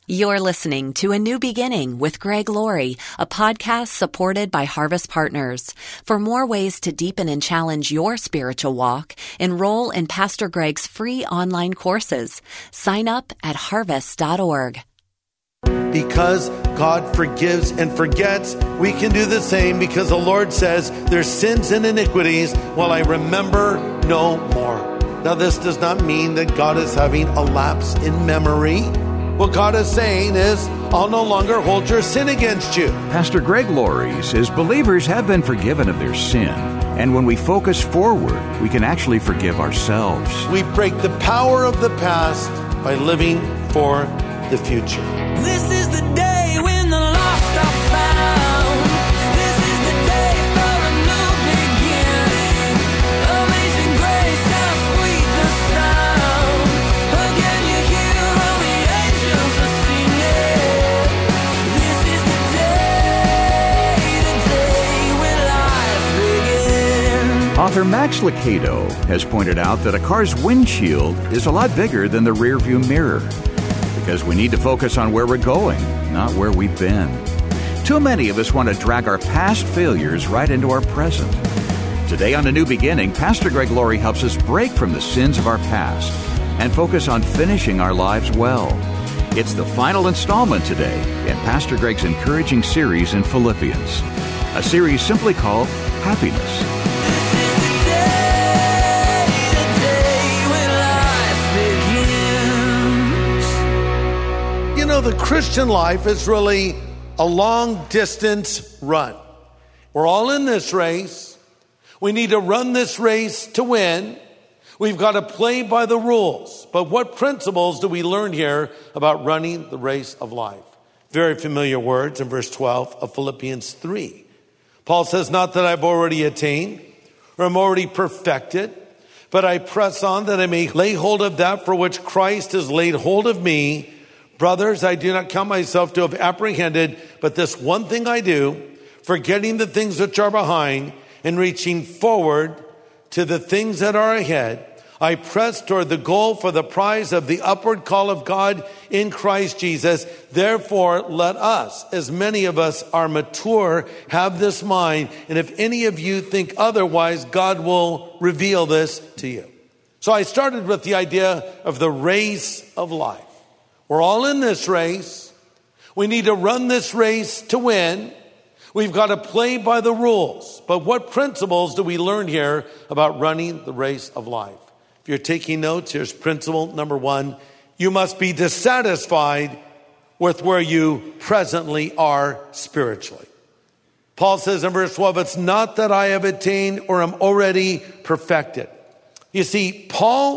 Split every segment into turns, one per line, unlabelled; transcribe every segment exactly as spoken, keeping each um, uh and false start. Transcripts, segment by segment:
You're listening to A New Beginning with Greg Laurie, a podcast supported by Harvest Partners. For more ways to deepen and challenge your spiritual walk, enroll in Pastor Greg's free online courses. Sign up at harvest dot org.
Because God forgives and forgets, we can do the same because the Lord says, their sins and iniquities will I remember no more. Now, this does not mean that God is having a lapse in memory. What God is saying is, I'll no longer hold your sin against you.
Pastor Greg Laurie says believers have been forgiven of their sin. And when we focus forward, we can actually forgive ourselves.
We break the power of the past by living for the future.
This is the day when the lost are found. This is the day for a new beginning. Amazing grace, how sweet the sound. Again you hear all the angels are singing. This is the day, the day when life begins.
Author Max Lucado has pointed out that a car's windshield is a lot bigger than the rearview mirror. Because we need to focus on where we're going, not where we've been. Too many of us want to drag our past failures right into our present. Today on A New Beginning, Pastor Greg Laurie helps us break from the sins of our past and focus on finishing our lives well. It's the final installment today in Pastor Greg's encouraging series in Philippians, a series simply called Happiness.
You know, the Christian life is really a long distance run. We're all in this race. We need to run this race to win. We've got to play by the rules. But what principles do we learn here about running the race of life? Very familiar words in verse twelve of Philippians three. Paul says, not that I've already attained or I'm already perfected, but I press on that I may lay hold of that for which Christ has laid hold of me. Brothers, I do not count myself to have apprehended, but this one thing I do, forgetting the things which are behind and reaching forward to the things that are ahead, I press toward the goal for the prize of the upward call of God in Christ Jesus. Therefore, let us, as many of us are mature, have this mind. And if any of you think otherwise, God will reveal this to you. So I started with the idea of the race of life. We're all in this race. We need to run this race to win. We've got to play by the rules. But what principles do we learn here about running the race of life? If you're taking notes, here's principle number one. You must be dissatisfied with where you presently are spiritually. Paul says in verse twelve, it's not that I have attained or am already perfected. You see,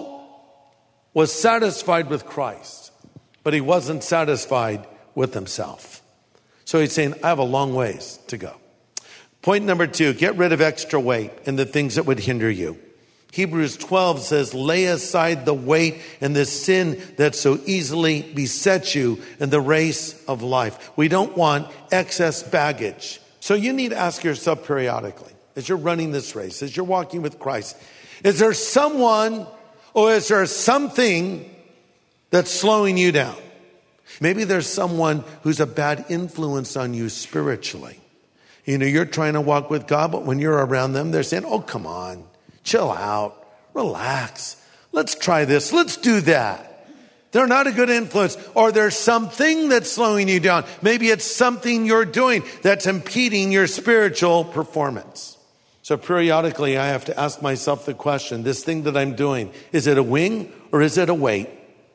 Paul was satisfied with Christ, but he wasn't satisfied with himself. So he's saying, I have a long ways to go. Point number two, get rid of extra weight and the things that would hinder you. Hebrews twelve says, lay aside the weight and the sin that so easily besets you in the race of life. We don't want excess baggage. So you need to ask yourself periodically, as you're running this race, as you're walking with Christ, is there someone or is there something that's slowing you down? Maybe there's someone who's a bad influence on you spiritually. You know, you're trying to walk with God, but when you're around them, they're saying, oh, come on, chill out, relax. Let's try this. Let's do that. They're not a good influence. Or there's something that's slowing you down. Maybe it's something you're doing that's impeding your spiritual performance. So periodically, I have to ask myself the question, this thing that I'm doing, is it a wing or is it a weight?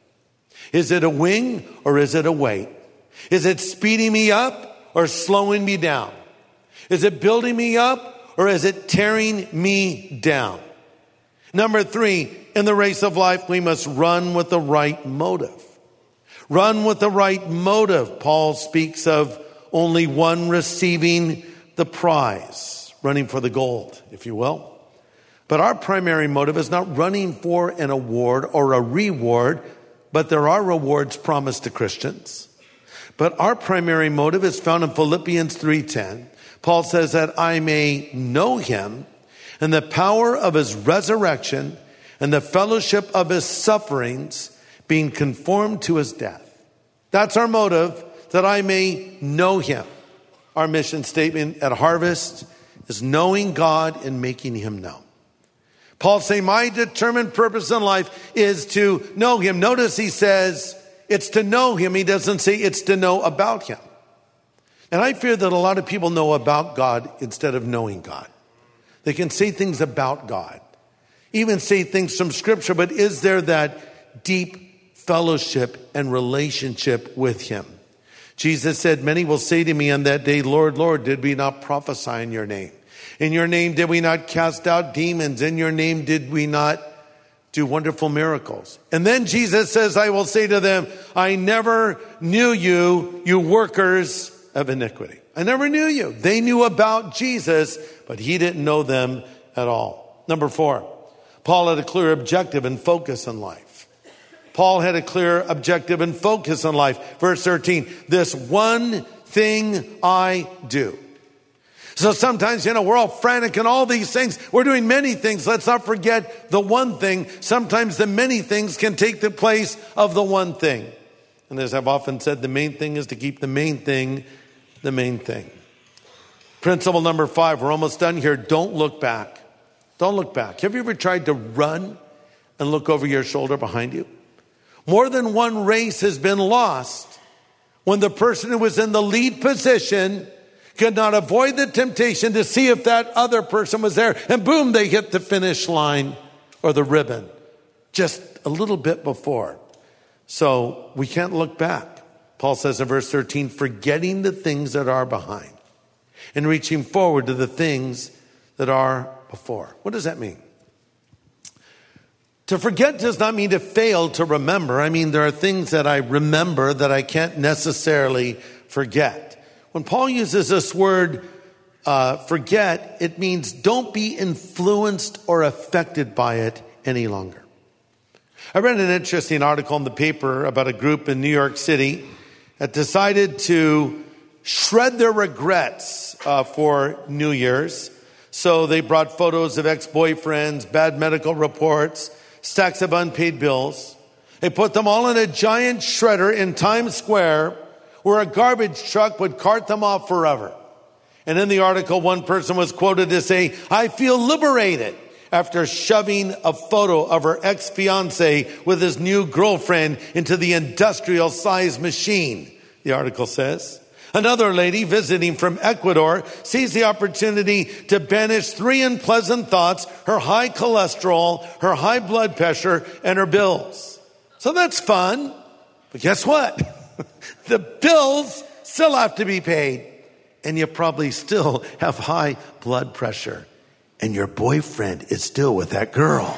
Is it a wing or is it a weight? Is it speeding me up or slowing me down? Is it building me up or is it tearing me down? Number three, in the race of life, we must run with the right motive. Run with the right motive. Paul speaks of only one receiving the prize, running for the gold, if you will. But our primary motive is not running for an award or a reward, but there are rewards promised to Christians. But our primary motive is found in Philippians three ten. Paul says that I may know him and the power of his resurrection and the fellowship of his sufferings, being conformed to his death. That's our motive, that I may know him. Our mission statement at Harvest is knowing God and making him known. Paul's saying, my determined purpose in life is to know him. Notice he says it's to know him. He doesn't say it's to know about him. And I fear that a lot of people know about God instead of knowing God. They can say things about God, even say things from Scripture, but is there that deep fellowship and relationship with him? Jesus said, many will say to me on that day, Lord, Lord, did we not prophesy in your name? In your name did we not cast out demons? In your name did we not do wonderful miracles? And then Jesus says, I will say to them, I never knew you, you workers of iniquity. I never knew you. They knew about Jesus, but he didn't know them at all. Number four, Paul had a clear objective and focus in life. Paul had a clear objective and focus in life. Verse thirteen, this one thing I do. So sometimes, you know, we're all frantic and all these things. We're doing many things. Let's not forget the one thing. Sometimes the many things can take the place of the one thing. And as I've often said, the main thing is to keep the main thing the main thing. Principle number five, we're almost done here. Don't look back. Don't look back. Have you ever tried to run and look over your shoulder behind you? More than one race has been lost when the person who was in the lead position could not avoid the temptation to see if that other person was there. And boom, they hit the finish line or the ribbon just a little bit before. So we can't look back. Paul says in verse thirteen, forgetting the things that are behind and reaching forward to the things that are before. What does that mean? To forget does not mean to fail to remember. I mean, there are things that I remember that I can't necessarily forget. When Paul uses this word, uh, forget, it means don't be influenced or affected by it any longer. I read an interesting article in the paper about a group in New York City that decided to shred their regrets uh, for New Year's. So they brought photos of ex-boyfriends, bad medical reports, stacks of unpaid bills. They put them all in a giant shredder in Times Square where a garbage truck would cart them off forever. And in the article, one person was quoted to say, I feel liberated after shoving a photo of her ex-fiance with his new girlfriend into the industrial-sized machine, the article says. Another lady visiting from Ecuador sees the opportunity to banish three unpleasant thoughts, her high cholesterol, her high blood pressure, and her bills. So that's fun. But guess what? The bills still have to be paid. And you probably still have high blood pressure. And your boyfriend is still with that girl.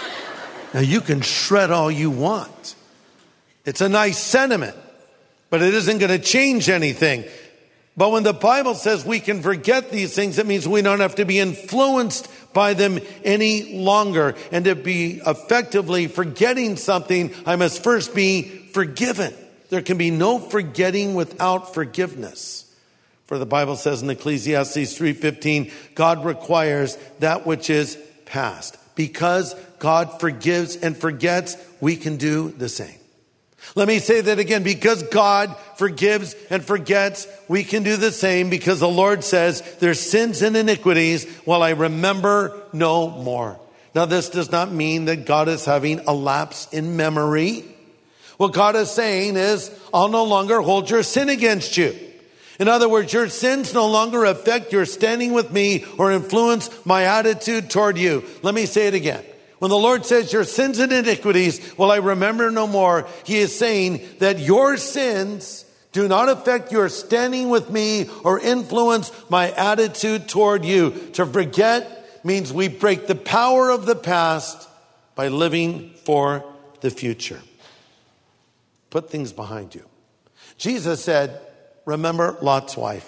Now you can shred all you want. It's a nice sentiment, but it isn't going to change anything. But when the Bible says we can forget these things, it means we don't have to be influenced by them any longer. And to be effectively forgetting something, I must first be forgiven. There can be no forgetting without forgiveness. For the Bible says in Ecclesiastes three fifteen, God requires that which is past. Because God forgives and forgets, we can do the same. Let me say that again. Because God forgives and forgets, we can do the same. Because the Lord says, their sins and iniquities will I remember no more. Now, this does not mean that God is having a lapse in memory. What God is saying is, I'll no longer hold your sin against you. In other words, your sins no longer affect your standing with me or influence my attitude toward you. Let me say it again. When the Lord says your sins and iniquities will I remember no more, he is saying that your sins do not affect your standing with me or influence my attitude toward you. To forget means we break the power of the past by living for the future. Put things behind you. Jesus said, remember Lot's wife.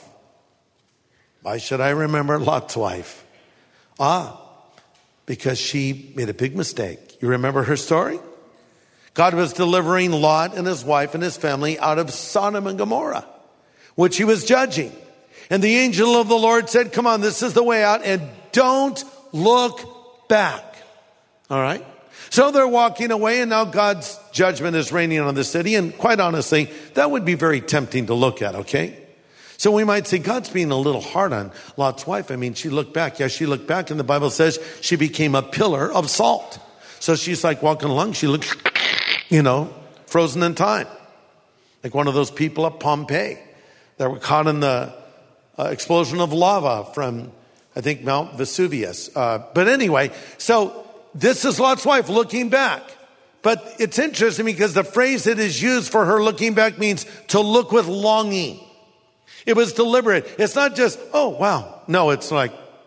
Why should I remember Lot's wife? Ah, because she made a big mistake. You remember her story? God was delivering Lot and his wife and his family out of Sodom and Gomorrah, which he was judging. And the angel of the Lord said, come on, this is the way out, and don't look back. All right? So they're walking away, and now God's judgment is raining on the city. And quite honestly, that would be very tempting to look at, okay? So we might say, God's being a little hard on Lot's wife. I mean, she looked back. Yeah, she looked back, and the Bible says she became a pillar of salt. So she's like walking along. She looks, you know, frozen in time. Like one of those people at Pompeii that were caught in the uh, explosion of lava from, I think, Mount Vesuvius. Uh, but anyway, so this is Lot's wife looking back. But it's interesting because the phrase that is used for her looking back means to look with longing. It was deliberate. It's not just, oh, wow. No, it's like,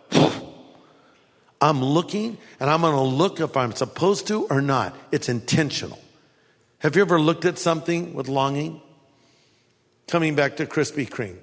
I'm looking and I'm going to look if I'm supposed to or not. It's intentional. Have you ever looked at something with longing? Coming back to Krispy Kreme.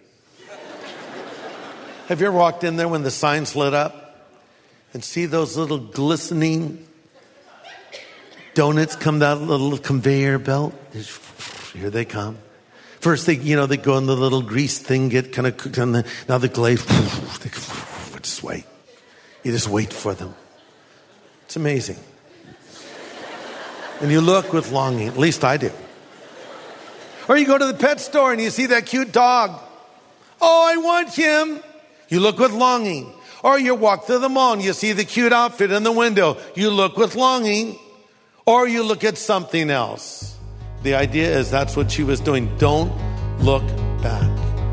Have you ever walked in there when the sign's lit up and see those little glistening donuts come down the little conveyor belt? Here they come. First, they, you know, they go in the little grease thing, get kind of cooked on the, now the glaze, they just wait. You just wait for them. It's amazing. And you look with longing, at least I do. Or you go to the pet store and you see that cute dog. Oh, I want him. You look with longing. Or you walk to the mall and you see the cute outfit in the window. You look with longing. Or you look at something else. The idea is that's what she was doing. Don't look back.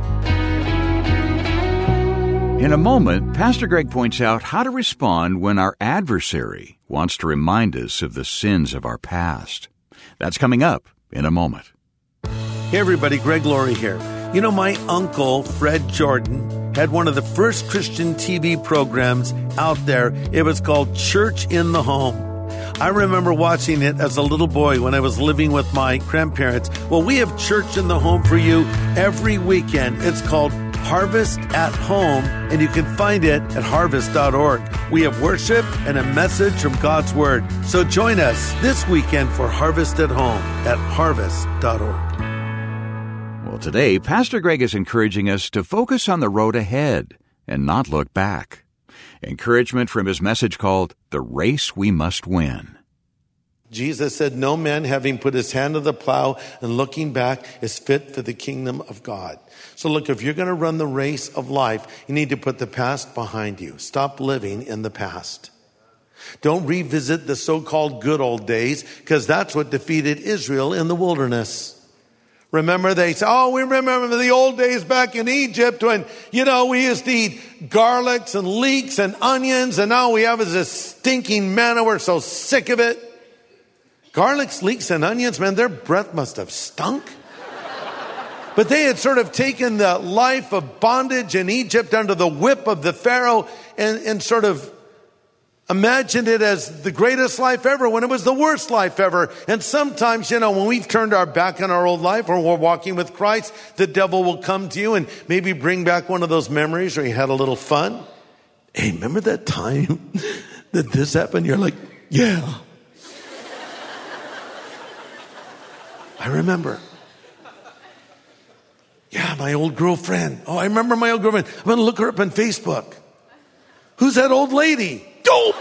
In a moment, Pastor Greg points out how to respond when our adversary wants to remind us of the sins of our past. That's coming up in a moment.
Hey everybody, Greg Laurie here. You know, my uncle, Fred Jordan, had one of the first Christian T V programs out there. It was called Church in the Home. I remember watching it as a little boy when I was living with my grandparents. Well, we have Church in the Home for you every weekend. It's called Harvest at Home, and you can find it at harvest dot org. We have worship and a message from God's Word. So join us this weekend for Harvest at Home at harvest dot org.
Well, today, Pastor Greg is encouraging us to focus on the road ahead and not look back. Encouragement from his message called The Race We Must Win.
Jesus said, no man having put his hand to the plow and looking back is fit for the kingdom of God. So look, if you're going to run the race of life, you need to put the past behind you. Stop living in the past. Don't revisit the so-called good old days, because that's what defeated Israel in the wilderness. Remember, they say, oh, we remember the old days back in Egypt when, you know, we used to eat garlics and leeks and onions, and now we have this stinking manna. We're so sick of it. Garlics, leeks, and onions, man, their breath must have stunk. But they had sort of taken the life of bondage in Egypt under the whip of the Pharaoh and, and sort of imagined it as the greatest life ever when it was the worst life ever. And sometimes, you know, when we've turned our back on our old life or we're walking with Christ, the devil will come to you and maybe bring back one of those memories where you had a little fun. Hey, remember that time that this happened? You're like, yeah. I remember. Yeah, my old girlfriend. Oh, I remember my old girlfriend. I'm going to look her up on Facebook. Who's that old lady? Dope!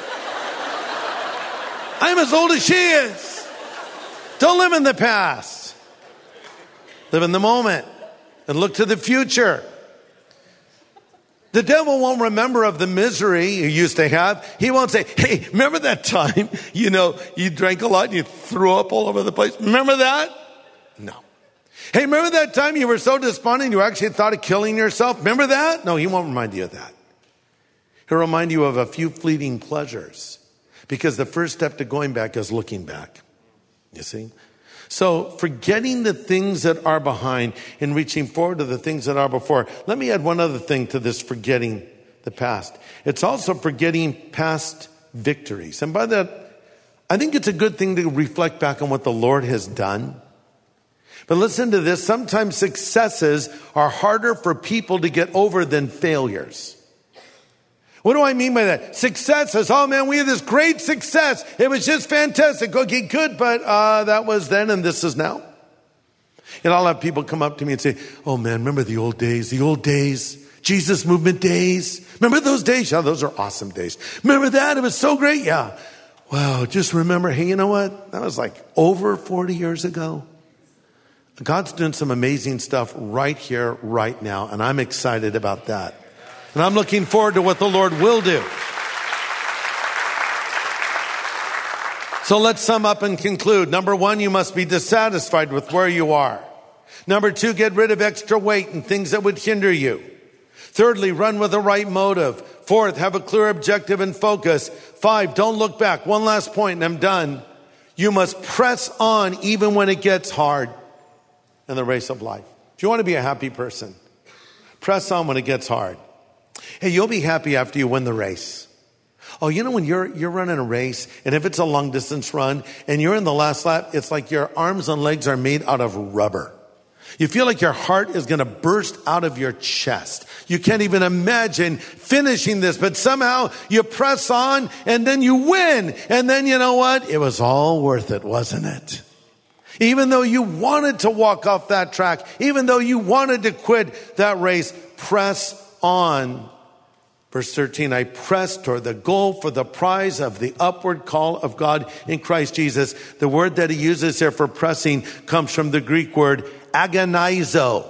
I'm as old as she is. Don't live in the past. Live in the moment and look to the future. The devil won't remember of the misery you used to have. He won't say, hey, remember that time, you know, you drank a lot and you threw up all over the place? Remember that? No. Hey, remember that time you were so despondent you actually thought of killing yourself? Remember that? No, he won't remind you of that. He'll remind you of a few fleeting pleasures, because the first step to going back is looking back. You see? So forgetting the things that are behind and reaching forward to the things that are before. Let me add one other thing to this forgetting the past. It's also forgetting past victories. And by that, I think it's a good thing to reflect back on what the Lord has done. But listen to this. Sometimes successes are harder for people to get over than failures. What do I mean by that? Success is, oh man, we had this great success. It was just fantastic. Okay, good, but uh, that was then and this is now. And I'll have people come up to me and say, oh man, remember the old days, the old days, Jesus movement days. Remember those days? Yeah, those are awesome days. Remember that? It was so great. Yeah. Wow, just remember, hey, you know what? That was like over forty years ago. God's doing some amazing stuff right here, right now, and I'm excited about that. And I'm looking forward to what the Lord will do. So let's sum up and conclude. Number one, you must be dissatisfied with where you are. Number two, get rid of extra weight and things that would hinder you. Thirdly, run with the right motive. Fourth, have a clear objective and focus. Five, don't look back. One last point and I'm done. You must press on even when it gets hard in the race of life. If you want to be a happy person, press on when it gets hard. Hey, you'll be happy after you win the race. Oh, you know when you're you're running a race, and if it's a long distance run, and you're in the last lap, it's like your arms and legs are made out of rubber. You feel like your heart is going to burst out of your chest. You can't even imagine finishing this, but somehow you press on, and then you win. And then you know what? It was all worth it, wasn't it? Even though you wanted to walk off that track, even though you wanted to quit that race, press on. Verse thirteen, I press toward the goal for the prize of the upward call of God in Christ Jesus. The word that he uses here for pressing comes from the Greek word agonizo.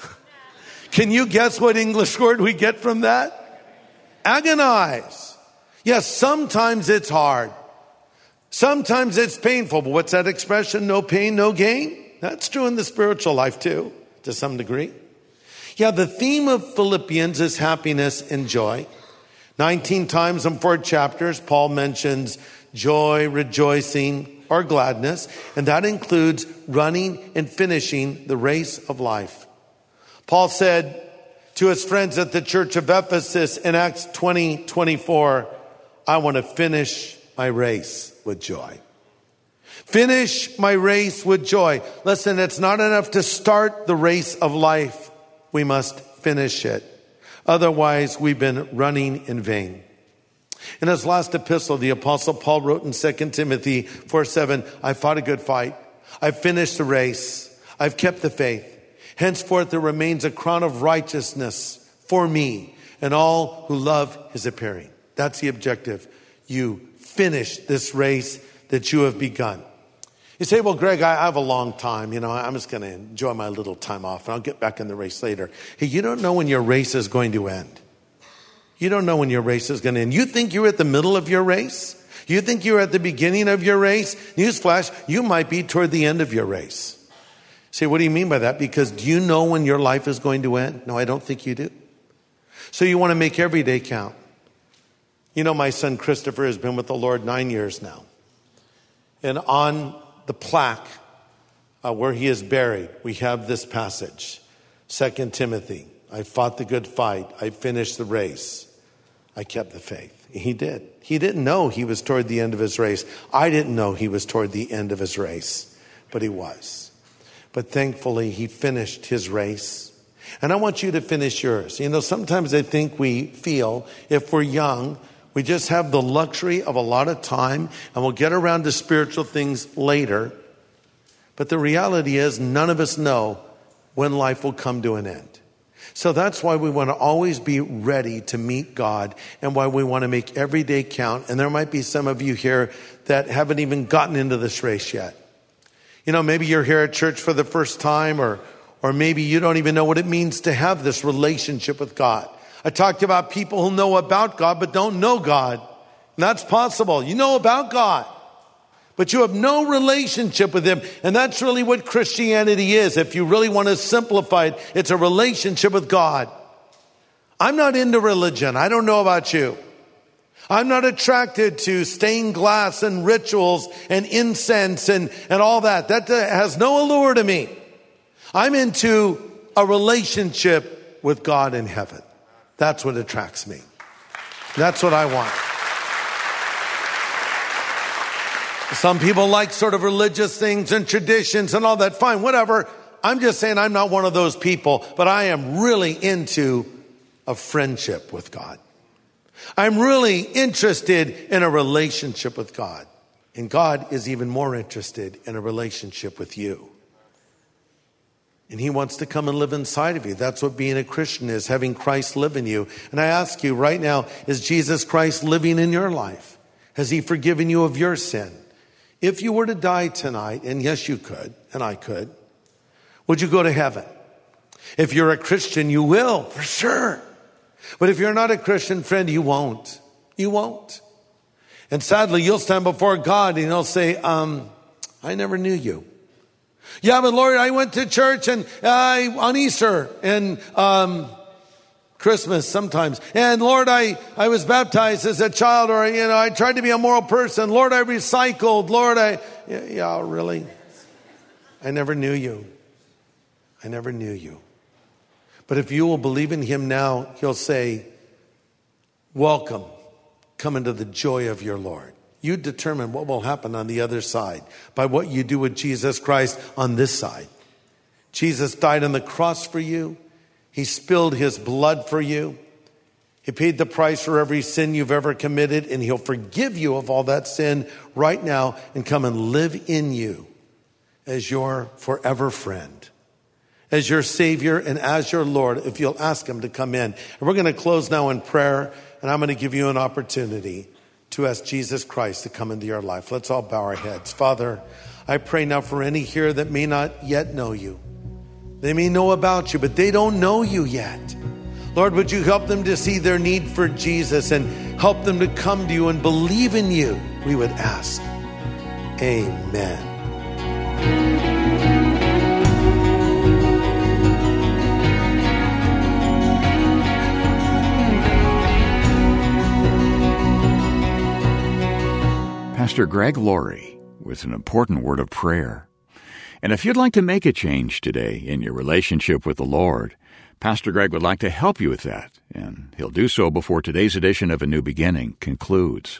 Can you guess what English word we get from that? Agonize. Yes, sometimes it's hard. Sometimes it's painful. But what's that expression? No pain, no gain? That's true in the spiritual life too, to some degree. Yeah, the theme of Philippians is happiness and joy. nineteen times in four chapters, Paul mentions joy, rejoicing, or gladness. And that includes running and finishing the race of life. Paul said to his friends at the church of Ephesus in Acts twenty twenty-four, I want to finish my race with joy. Finish my race with joy. Listen, it's not enough to start the race of life. We must finish it. Otherwise, we've been running in vain. In his last epistle, the Apostle Paul wrote in Second Timothy four seven, I fought a good fight. I've finished the race. I've kept the faith. Henceforth, there remains a crown of righteousness for me and all who love his appearing. That's the objective. You finish this race that you have begun. You say, well, Greg, I have a long time. You know, I'm just going to enjoy my little time off and I'll get back in the race later. Hey, you don't know when your race is going to end. You don't know when your race is going to end. You think you're at the middle of your race? You think you're at the beginning of your race? Newsflash, you might be toward the end of your race. Say, what do you mean by that? Because do you know when your life is going to end? No, I don't think you do. So you want to make every day count. You know, my son Christopher has been with the Lord nine years now. And on the plaque uh, where he is buried, we have this passage, Second Timothy. I fought the good fight. I finished the race. I kept the faith. He did. He didn't know he was toward the end of his race. I didn't know he was toward the end of his race, but he was. But thankfully, he finished his race. And I want you to finish yours. You know, sometimes I think we feel if we're young, we just have the luxury of a lot of time and we'll get around to spiritual things later. But the reality is none of us know when life will come to an end. So that's why we want to always be ready to meet God and why we want to make every day count. And there might be some of you here that haven't even gotten into this race yet. You know, maybe you're here at church for the first time or, or maybe you don't even know what it means to have this relationship with God. I talked about people who know about God but don't know God. And that's possible. You know about God, but you have no relationship with him. And that's really what Christianity is. If you really want to simplify it, it's a relationship with God. I'm not into religion. I don't know about you. I'm not attracted to stained glass and rituals and incense and, and all that. That has no allure to me. I'm into a relationship with God in heaven. That's what attracts me. That's what I want. Some people like sort of religious things and traditions and all that. Fine, whatever. I'm just saying I'm not one of those people, but I am really into a friendship with God. I'm really interested in a relationship with God. And God is even more interested in a relationship with you. And he wants to come and live inside of you. That's what being a Christian is, having Christ live in you. And I ask you right now, is Jesus Christ living in your life? Has he forgiven you of your sin? If you were to die tonight, and yes, you could, and I could, would you go to heaven? If you're a Christian, you will, for sure. But if you're not a Christian, friend, you won't. You won't. And sadly, you'll stand before God and he'll say, um, I never knew you. Yeah, but Lord, I went to church and uh, on Easter and um, Christmas sometimes. And Lord, I, I was baptized as a child, or, you know, I tried to be a moral person. Lord, I recycled. Lord, I, yeah, yeah really? I never knew you. I never knew you. But if you will believe in him now, he'll say, welcome, come into the joy of your Lord. You determine what will happen on the other side by what you do with Jesus Christ on this side. Jesus died on the cross for you. He spilled his blood for you. He paid the price for every sin you've ever committed, and he'll forgive you of all that sin right now and come and live in you as your forever friend, as your Savior and as your Lord, if you'll ask him to come in. And we're going to close now in prayer, and I'm going to give you an opportunity to ask Jesus Christ to come into your life. Let's all bow our heads. Father, I pray now for any here that may not yet know you. They may know about you, but they don't know you yet. Lord, would you help them to see their need for Jesus and help them to come to you and believe in you, we would ask. Amen.
Pastor Greg Laurie with an important word of prayer. And if you'd like to make a change today in your relationship with the Lord, Pastor Greg would like to help you with that, and he'll do so before today's edition of A New Beginning concludes.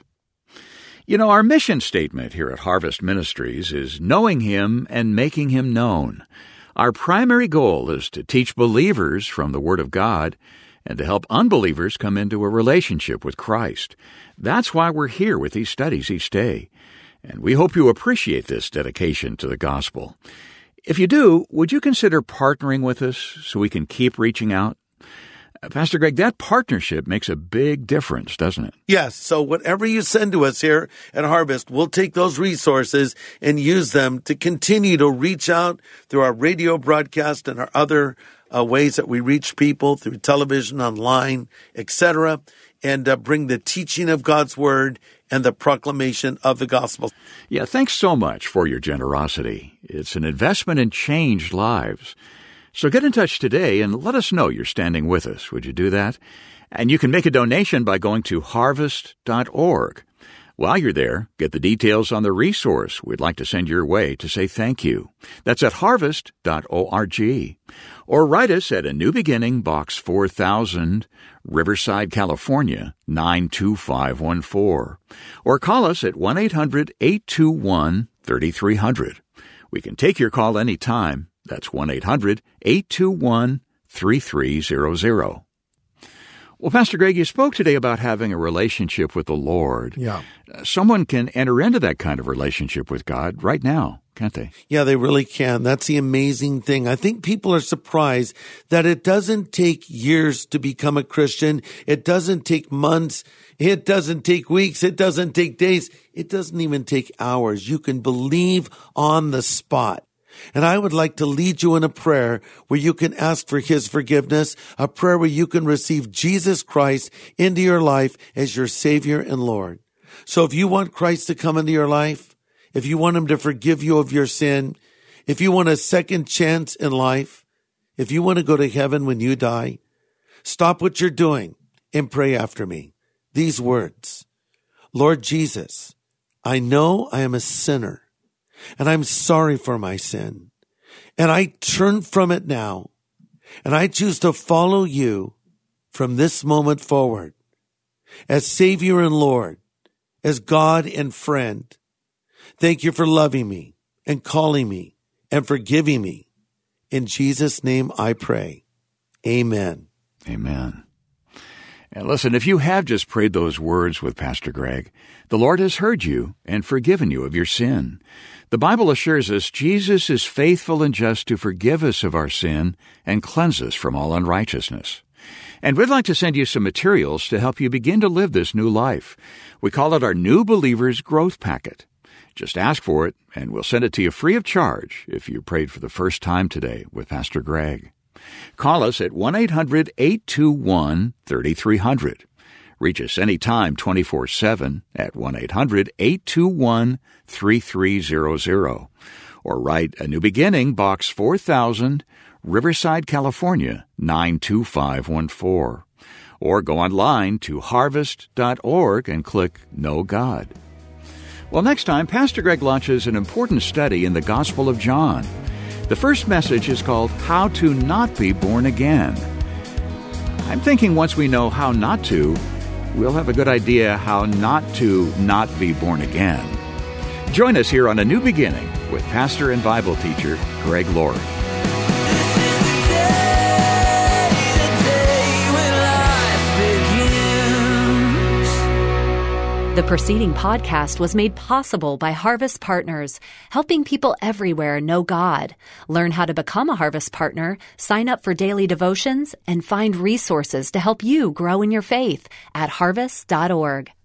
You know, our mission statement here at Harvest Ministries is knowing him and making him known. Our primary goal is to teach believers from the Word of God and to help unbelievers come into a relationship with Christ. That's why we're here with these studies each day, and we hope you appreciate this dedication to the gospel. If you do, would you consider partnering with us so we can keep reaching out? Uh, Pastor Greg, that partnership makes a big difference, doesn't it?
Yes, so whatever you send to us here at Harvest, we'll take those resources and use them to continue to reach out through our radio broadcast and our other uh, ways that we reach people through television, online, et cetera, and uh, bring the teaching of God's Word and the proclamation of the gospel.
Yeah, thanks so much for your generosity. It's an investment in changed lives. So get in touch today and let us know you're standing with us. Would you do that? And you can make a donation by going to harvest dot org. While you're there, get the details on the resource we'd like to send your way to say thank you. That's at harvest dot org. Or write us at A New Beginning, Box four thousand, Riverside, California, nine two five one four. Or call us at one eight hundred eight two one three three zero zero. We can take your call anytime. That's one eight hundred eight two one three three zero zero. Well, Pastor Greg, you spoke today about having a relationship with the Lord.
Yeah.
Someone can enter into that kind of relationship with God right now, can't they?
Yeah, they really can. That's the amazing thing. I think people are surprised that it doesn't take years to become a Christian. It doesn't take months. It doesn't take weeks. It doesn't take days. It doesn't even take hours. You can believe on the spot. And I would like to lead you in a prayer where you can ask for his forgiveness, a prayer where you can receive Jesus Christ into your life as your Savior and Lord. So if you want Christ to come into your life, if you want him to forgive you of your sin, if you want a second chance in life, if you want to go to heaven when you die, stop what you're doing and pray after me. These words: Lord Jesus, I know I am a sinner, and I'm sorry for my sin. And I turn from it now. And I choose to follow you from this moment forward as Savior and Lord, as God and friend. Thank you for loving me and calling me and forgiving me. In Jesus' name I pray. Amen.
Amen. And listen, if you have just prayed those words with Pastor Greg, the Lord has heard you and forgiven you of your sin. The Bible assures us Jesus is faithful and just to forgive us of our sin and cleanse us from all unrighteousness. And we'd like to send you some materials to help you begin to live this new life. We call it our New Believers Growth Packet. Just ask for it, and we'll send it to you free of charge if you prayed for the first time today with Pastor Greg. Call us at one eight hundred eight two one three three zero zero. Reach us anytime twenty-four seven at one eight hundred eight two one three three zero zero. Or write A New Beginning, Box four thousand, Riverside, California, nine two five one four. Or go online to harvest dot org and click Know God. Well, next time, Pastor Greg launches an important study in the Gospel of John. The first message is called How to Not Be Born Again. I'm thinking once we know how not to, we'll have a good idea how not to not be born again. Join us here on A New Beginning with pastor and Bible teacher Greg Laurie.
The preceding podcast was made possible by Harvest Partners, helping people everywhere know God. Learn how to become a Harvest Partner, sign up for daily devotions, and find resources to help you grow in your faith at harvest dot org.